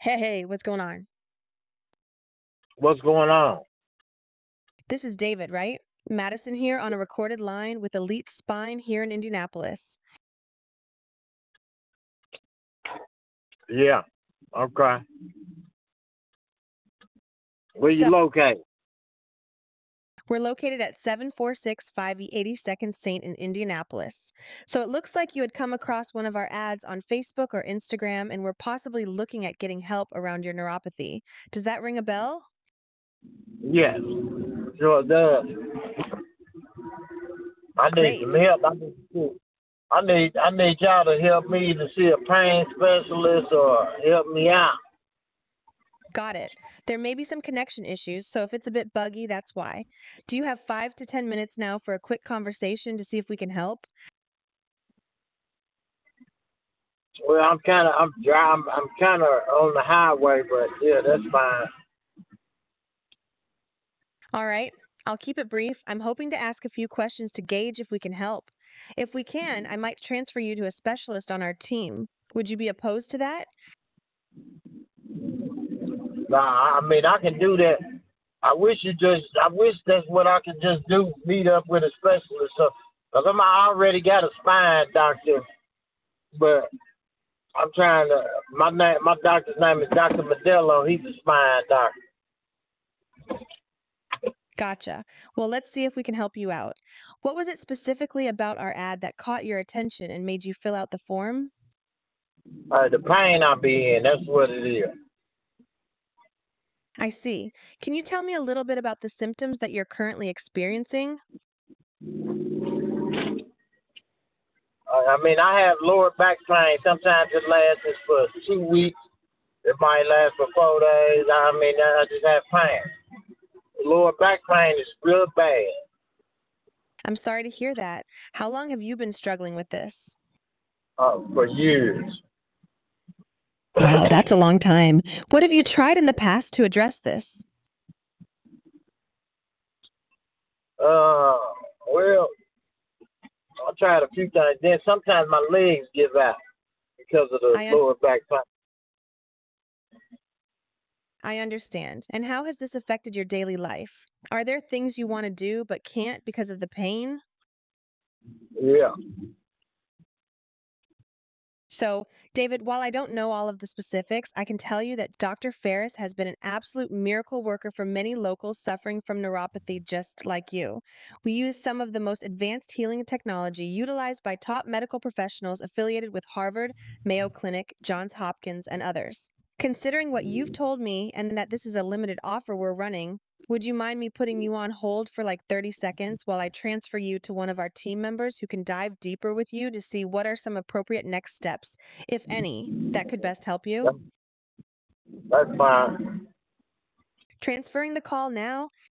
Hey, what's going on? What's going on? This is David, right? Madison here on a recorded line with Elite Spine here in Indianapolis. Yeah. Okay. Where you So, located? we're located at 746 582nd St. in Indianapolis. So, it looks like you had come across one of our ads on Facebook or Instagram and were possibly looking at getting help around your neuropathy. Does that ring a bell? Yes. Sure does. I need some Great. help. I need y'all to help me to see a pain specialist or help me out. Got it. There may be some connection issues, so if it's a bit buggy, that's why. Do you have 5 to 10 minutes now for a quick conversation to see if we can help? Well, I'm driving. I'm kind of on the highway, but yeah, that's fine. All right, I'll keep it brief. I'm hoping to ask a few questions to gauge if we can help. If we can, I might transfer you to a specialist on our team. Would you be opposed to that? Nah, I mean I can do that. I wish that's what I could just do. Meet up with a specialist. So, cause I already got a spine doctor, but I'm trying to. My doctor's name is Doctor Modelo. He's a spine doctor. Gotcha. Well, let's see if we can help you out. What was it specifically about our ad that caught your attention and made you fill out the form? The pain I be in, that's what it is. I see. Can you tell me a little bit about the symptoms that you're currently experiencing? I mean, I have lower back pain. Sometimes it lasts for 2 weeks. It might last for 4 days. I mean, I just have pain. Lower back pain is real bad. I'm sorry to hear that. How long have you been struggling with this? For years. Wow, that's a long time. What have you tried in the past to address this? Uh, well, I tried a few times. Then sometimes my legs give out because of the I un- lower back pain. I understand. And how has this affected your daily life? Are there things you want to do but can't because of the pain? Yeah. So, David, while I don't know all of the specifics, I can tell you that Dr. Ferris has been an absolute miracle worker for many locals suffering from neuropathy just like you. We use some of the most advanced healing technology utilized by top medical professionals affiliated with Harvard, Mayo Clinic, Johns Hopkins, and others. Considering what you've told me and that this is a limited offer we're running, would you mind me putting you on hold for like 30 seconds while I transfer you to one of our team members who can dive deeper with you to see what are some appropriate next steps, if any, that could best help you? That's fine. Transferring the call now.